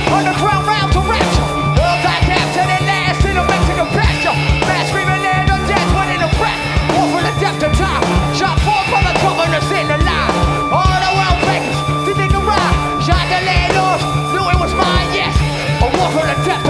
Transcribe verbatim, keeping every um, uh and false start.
Underground round to rapture. World I captured and last in a Mexican pasture. Man screaming land of death, but in a breath. War for the depth of time. Shot four from the governors in the line. All the world fakers, they think a ride. Shot the landlords, knew it was mine, yes. A war for the depth